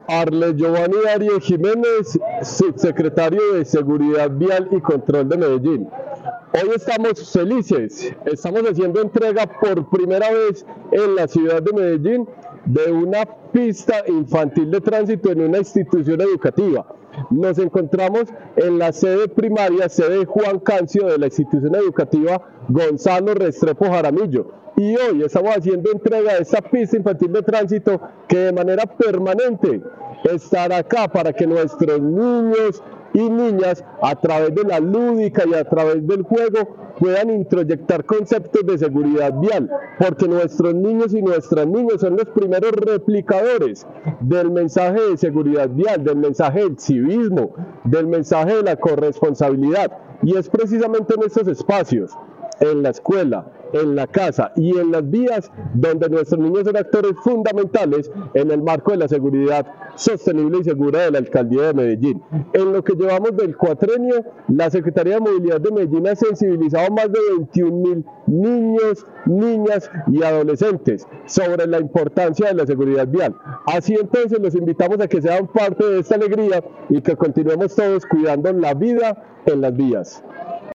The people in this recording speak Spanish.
Arle Giovanni Arias Jiménez, subsecretario de Seguridad Vial y Control de Medellín. Hoy estamos felices, estamos haciendo entrega por primera vez en la ciudad de Medellín de una pista infantil de tránsito en una institución educativa. Nos encontramos en la sede primaria, sede Juan Cancio de la institución educativa Gonzalo Restrepo Jaramillo. Y hoy estamos haciendo entrega de esta pista infantil de tránsito que de manera permanente estará acá para que nuestros niños y niñas, a través de la lúdica y a través del juego, puedan introyectar conceptos de seguridad vial, porque nuestros niños y nuestras niñas son los primeros replicadores del mensaje de seguridad vial, del mensaje del civismo, del mensaje de la corresponsabilidad. Y es precisamente en estos espacios, en la escuela, en la casa y en las vías, donde nuestros niños son actores fundamentales en el marco de la seguridad sostenible y segura de la Alcaldía de Medellín. En lo que llevamos del cuatrenio, la Secretaría de Movilidad de Medellín ha sensibilizado a más de 21.000 niños, niñas y adolescentes sobre la importancia de la seguridad vial. Así entonces los invitamos a que sean parte de esta alegría y que continuemos todos cuidando la vida en las vías.